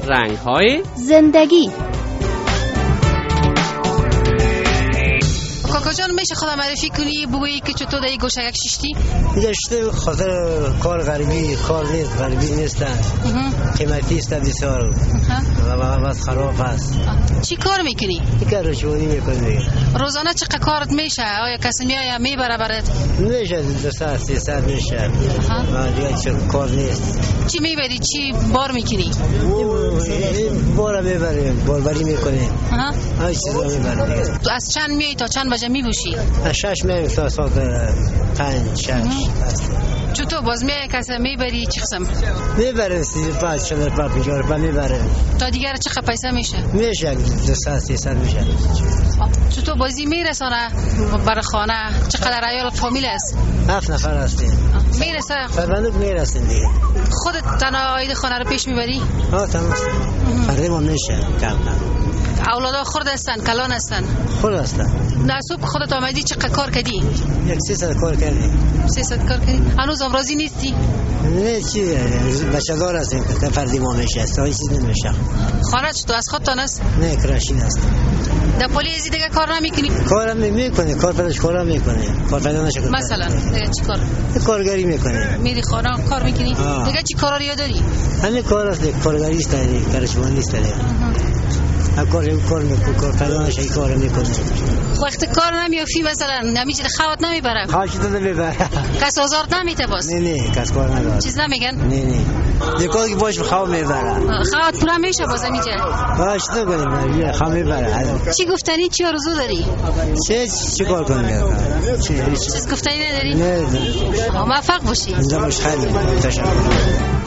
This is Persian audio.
رنگ‌های زندگی. کاکا جان میشه خدا معرفی کنی بگویی که چطور در این گوشه یک شیشتی؟ گشته خاطر کار غریبی کار نیست، غریبی نیستن، قیمتی است بسیار و بس خراب است. چی کار میکنی؟ این کار روشونی میکنی. روزانه چقدر کارت میشه؟ آیا کسی میآید میبره برات؟ میشه 200 300 میشه. دیگه چه کار نیست. چی میبری؟ چی بار میکنی؟ بار میبریم، باربری میکنیم. هر چیزا میبریم. تو از چند میای تا چند بجه میبوشی؟ از 6 میایم تا ساعت 5 6. چطور باز میای کسی میبری چه قسم؟ میبریم 35 45 50 میبریم. تا دیگر چقدر پیسه میشه؟ میشه 200 300 میشه. چطور بازی میرسانه برای خانه؟ چقدر عیال فامیل است؟ 7 نفر هستیم. میرسه؟ فرزندت میرسین دیگه. خودت تنها آید خانه رو پیش میبری؟ تمام. فردا ما میشه کم. اولادا خرد هستن، کلان هستن؟ خود هستن. نصوب خودت آمدی چقدر کار کردی؟ 300 کار کردیم. 300 کار کردی؟ هنوز امراضی نیستی؟ نه چی بچه دار هستیم که فردی ما میشه است. هیچ چیز نمیشه. خانه چطور از خودتان است؟ نه کراشین است. در پلیس دیگه کار نمیکنی؟ کارم میکنه، کار پیداش کارم میکنه. کار پیدا نشه. مثلا دیگه چی کار؟ کارگری میکنه. میری خانه کار میکنی؟ دیگه چی کارا رو داری؟ همین کار است، کارگری است، کارشوانی است. کار میکنه، کار پیدا نشه کار میکنه. وقتی کار نمیافی مثلا نمیشه خوات نمیبره. خواهش تو نمیبره. کس آزار نمیته باز؟ نه کس کار نداره. چیز نمیگن؟ نه دیگه که باش خواب میبره. خوات پورا میشه باز میگه. خواهش تو کنیم خواب میبره. چی گفتنی چی آرزو داری؟ چی کار کنیم؟ چیز گفتنی نداری؟ نه موفق باشی. اینجا باش خیلی تشکر.